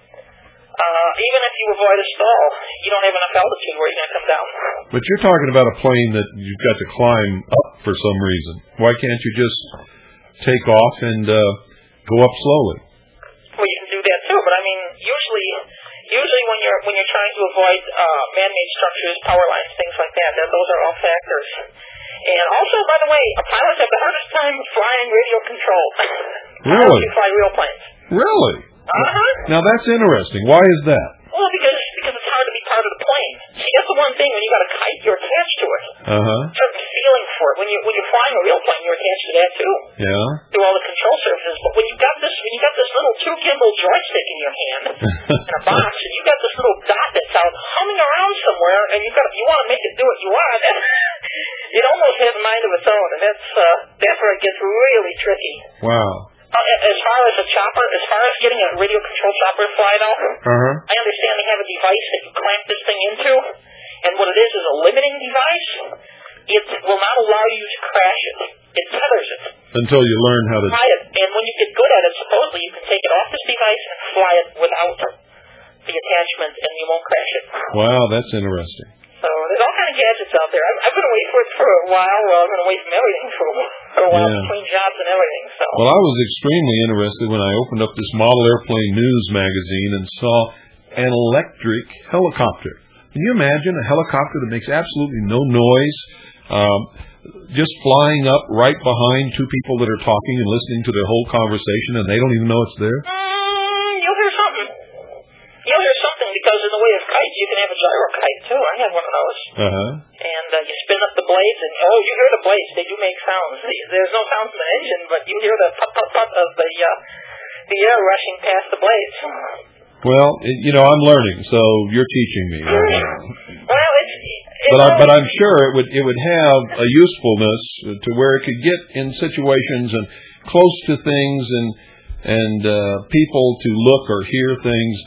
Even if you avoid a stall, you don't have enough altitude where you're going to come down. But you're talking about a plane that you've got to climb up for some reason. Why can't you just take off and go up slowly? Well, you can do that too, but I mean, usually when you're when you're trying to avoid man-made structures, power lines, things like that. Those are all factors. And also, by the way, pilots have the hardest time flying radio controlled. Really? You fly real planes. Really? Uh-huh. Now that's interesting. Why is that? Well, because it's hard to be part of the plane. See, that's the one thing when you got a kite, you're attached to it. Uh-huh. Certain feeling for it. When you're flying a real plane, you're attached to that too. Yeah. Through all the control surfaces. But when you got this little 2 gimbal joystick in your hand in a box, and you got this little dot that's out humming around somewhere, and you want to make it do what you want, it almost has a mind of its own, and that's where it gets really tricky. Wow. As far as a chopper, as far as getting a radio control chopper flight out, I understand they have a device that you clamp this thing into, and what it is a limiting device. It will not allow you to crash it. It tethers it. Until you learn how to fly it. And when you get good at it, supposedly you can take it off this device and fly it without the attachment, and you won't crash it. Wow, that's interesting. So there's all kind of gadgets out there. I've been away for it for a while. I've been away from everything for a while, between jobs and everything. So. Well, I was extremely interested when I opened up this Model Airplane News magazine and saw an electric helicopter. Can you imagine a helicopter that makes absolutely no noise, just flying up right behind two people that are talking and listening to their whole conversation, and they don't even know it's there? You'll hear something. You'll hear something, because in the way of kites, you can have a gyro kite, too. I have one of those. Uh-huh. And you spin up the blades, and, you hear the blades. They do make sounds. There's no sound from the engine, but you hear the put-put-put of the air rushing past the blades. Well, I'm learning, so you're teaching me right now. Well, but I'm sure it would have a usefulness to where it could get in situations and close to things and people to look or hear things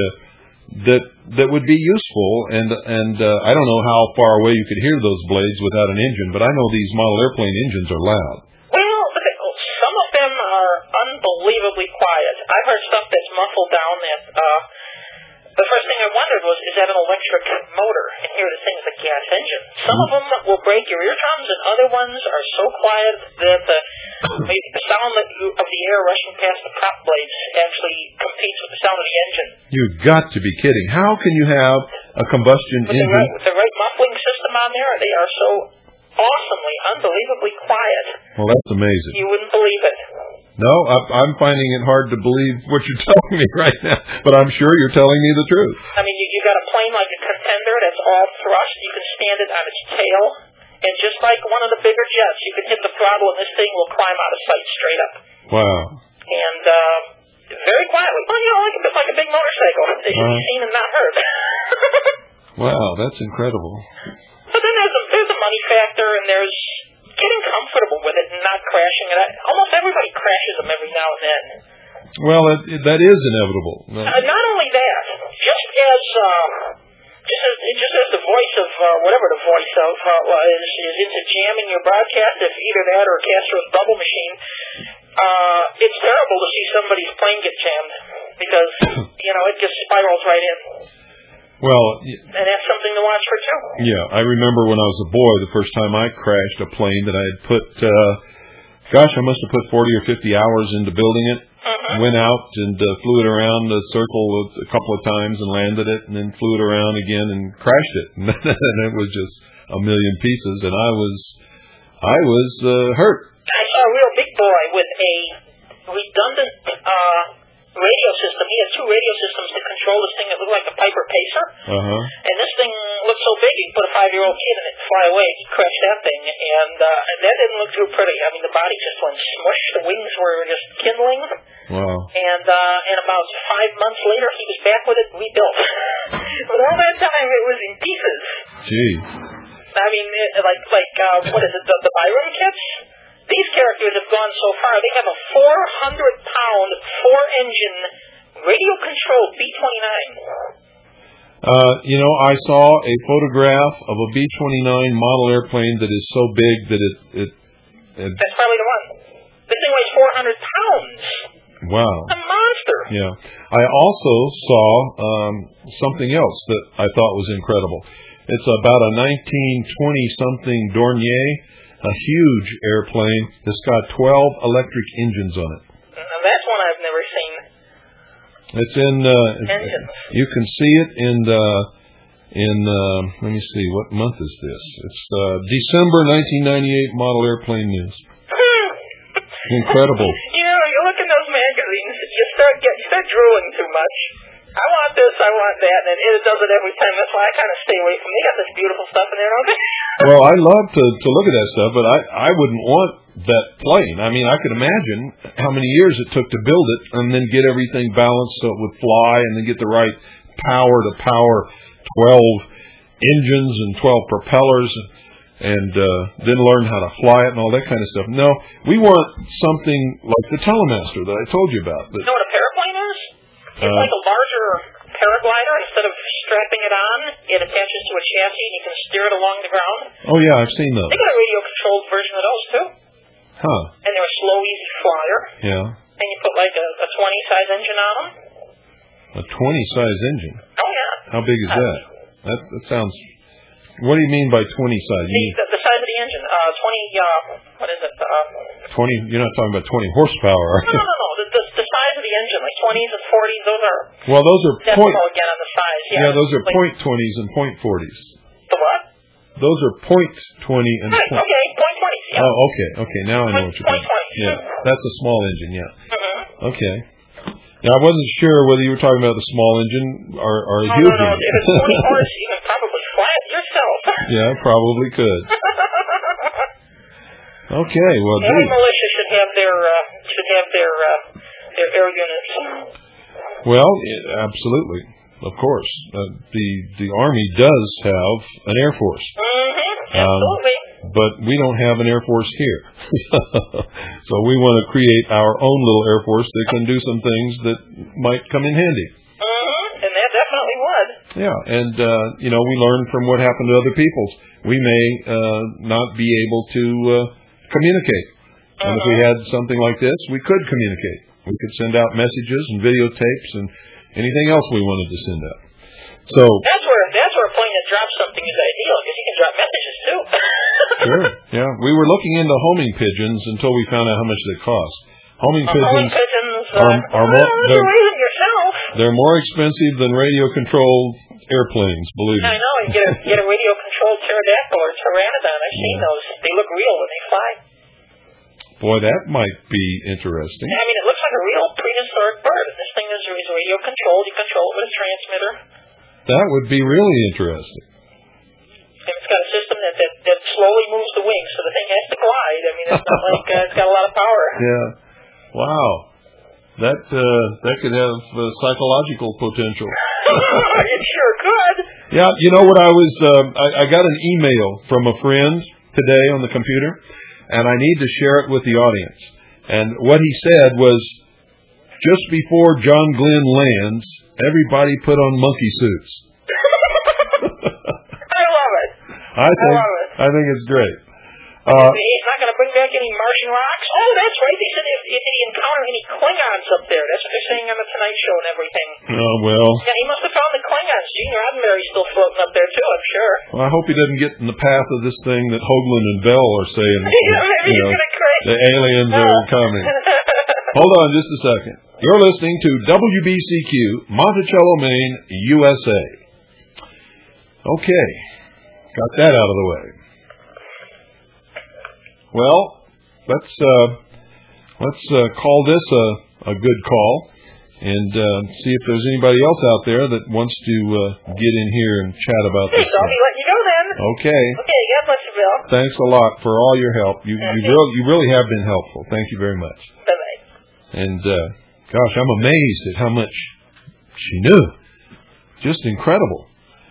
that would be useful. And I don't know how far away you could hear those blades without an engine, but I know these model airplane engines are loud. Well, some of them are unbelievably quiet. I've heard stuff that's muffled down that. The first thing I wondered was, is that an electric motor? And here the thing's a gas engine. Some of them will break your eardrums, and other ones are so quiet that the sound of the air rushing past the prop blades actually competes with the sound of the engine. You've got to be kidding. How can you have a combustion engine? With the right muffling system on there, they are so awesomely, unbelievably quiet. Well, that's amazing. You wouldn't believe it. No, I'm finding it hard to believe what you're telling me right now, but I'm sure you're telling me the truth. I mean, you got a plane like a Contender that's all thrust. You can stand it on its tail, and just like one of the bigger jets, you can hit the throttle, and this thing will climb out of sight straight up. Wow. And very quietly. Well, like a big motorcycle that you can be seen and not heard. Wow, that's incredible. But then there's a money factor, and there's getting comfortable with it and not crashing it. Almost everybody crashes them every now and then. Well, that is inevitable. Not only that, just as the voice of whatever the voice of is into jamming your broadcast, if either that or Castro's bubble machine, it's terrible to see somebody's plane get jammed because it just spirals right in. Well, and that's something to watch for too. Yeah, I remember when I was a boy, the first time I crashed a plane that I had put, I must have put 40 or 50 hours into building it. Went out and flew it around the circle a couple of times and landed it, and then flew it around again and crashed it, and it was just a million pieces, and I was hurt. I saw a real big boy with a redundant radio system. He had two radio systems to control this thing that looked like a Piper Pacer. And this thing looked so big, you could put a 5-year-old kid in it and fly away. He crashed that thing, and that didn't look too pretty. I mean, the body just went smush. The wings were just kindling. Wow. And about 5 months later, he was back with it rebuilt. But all that time, it was in pieces. Gee. I mean, what is it, the Byron kits? These characters have gone so far. They have a 400-pound, 4-engine, radio-controlled B-29. I saw a photograph of a B-29 model airplane that is so big that it That's probably the one. This thing weighs 400 pounds. Wow. A monster. Yeah. I also saw something else that I thought was incredible. It's about a 1920-something Dornier, a huge airplane that's got 12 electric engines on it. That's one I've never seen. It's in. Engines. You can see it in let me see, what month is this? It's December 1998 model airplane news. Incredible. You look in those magazines, you start drooling too much. I want this, I want that, and it does it every time. That's why I kind of stay away from it. They got this beautiful stuff in there, don't they? Well, I love to look at that stuff, but I wouldn't want that plane. I mean, I could imagine how many years it took to build it and then get everything balanced so it would fly and then get the right power to power 12 engines and 12 propellers and then learn how to fly it and all that kind of stuff. No, we want something like the Telemaster that I told you about. You know what a paraplane is? It's like a larger paraglider. Instead of strapping it on, it attaches to a chassis and you can steer it along the ground. Oh, yeah, I've seen those. They got a radio-controlled version of those, too. Huh. And they're a slow, easy flyer. Yeah. And you put like a 20-size engine on them. A 20-size engine? Oh, yeah. How big is that? That sounds... What do you mean by 20-size? The size of the engine. 20, what is it? 20, you're not talking about 20 horsepower, are you? No. The size of the engine, like 20s and 40s, those are... Well, those are decimal again on the size, yeah. Yeah, those are like, point 20s and point 40s. The what? Those are point 20 and right, point... Okay, point 20s, yeah. Oh, okay, now I know what you're Point talking 20. Yeah, that's a small engine, yeah. Mm-hmm. Okay. Yeah, I wasn't sure whether you were talking about the small engine or a huge No. engine. If it's 20 horse, you can probably fly it yourself. Yeah, probably could. Okay, well, Every militia should have their air units. Well, absolutely, of course. The Army does have an Air Force. Mm-hmm, absolutely. But we don't have an Air Force here. So we want to create our own little Air Force that can do some things that might come in handy. Mm-hmm, and that definitely would. Yeah, and, we learn from what happened to other peoples. We may not be able to communicate. And if we had something like this, we could communicate. We could send out messages and videotapes and anything else we wanted to send out. So that's where a plane that drops something is ideal, because you can drop messages too. Sure. Yeah, we were looking into homing pigeons until we found out how much they cost. Homing pigeons are more. They're more expensive than radio-controlled airplanes. Believe me. I know. You get a radio-controlled pterodactyl or pteranodon. I've seen those. They look real when they fly. Boy, that might be interesting. I mean, it looks like a real prehistoric bird. This thing is radio-controlled. You control it with a transmitter. That would be really interesting. And it's got a system that slowly moves the wings, so the thing has to glide. I mean, it's not like it's got a lot of power. Yeah. Wow. That could have psychological potential. It sure could. Yeah, you know what I got an email from a friend today on the computer, and I need to share it with the audience. And what he said was, just before John Glenn lands, everybody put on monkey suits. I love it. I think it's great. He's not going to bring back any Martian rocks? Oh, that's right. They said if he encounter any Klingons up there. That's what they're saying on the Tonight Show and everything. Oh, well. Yeah, he must have found the Klingons. Gene Roddenberry's still floating up there, too, I'm sure. Well, I hope he doesn't get in the path of this thing that Hoagland and Bell are saying. Maybe he's going to crash. The aliens are coming. Hold on just a second. You're listening to WBCQ, Monticello, Maine, USA. Okay. Got that out of the way. Well, let's call this a good call and see if there's anybody else out there that wants to get in here and chat about this. I'll be letting you go then. Okay. Okay, God bless you, Bill. Thanks a lot for all your help. You really have been helpful. Thank you very much. Bye-bye. And gosh, I'm amazed at how much she knew. Just incredible.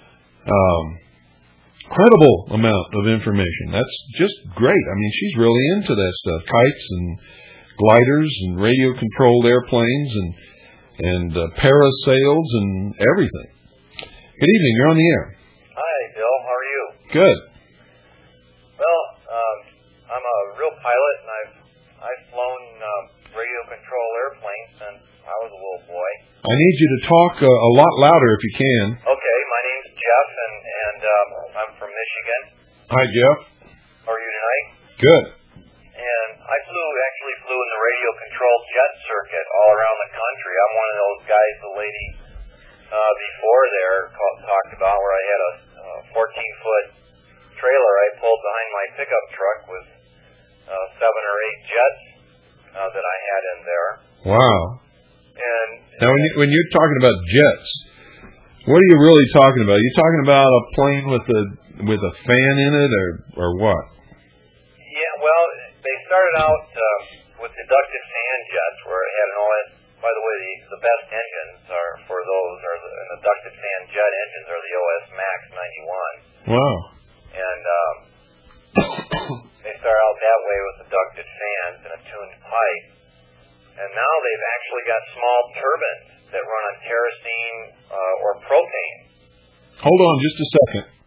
Incredible amount of information. That's just great. I mean, she's really into that stuff. Kites and gliders and radio-controlled airplanes and parasails and everything. Good evening. You're on the air. Hi, Bill. How are you? Good. Well, I'm a real pilot, and I've flown radio-controlled airplanes since I was a little boy. I need you to talk a lot louder if you can. Okay, my name's Jeff, and I'm from Michigan. Hi, Jeff. How are you tonight? Good. And I actually flew in the radio-controlled jet circuit all around the country. I'm one of those guys the lady before there talked about, where I had a 14-foot trailer I pulled behind my pickup truck with 7 or 8 jets that I had in there. Wow. And now, when you're talking about jets, what are you really talking about? Are you talking about a plane with a fan in it, or what? Yeah, well, they started out with inductive fan jets, where it had an OS. By the way, the best engines for those are the inductive fan jet engines are the OS Max 91. Wow. And they started out that way with inductive fans and a tuned pipe. And now they've actually got small turbines that run on kerosene or propane. Hold on just a second.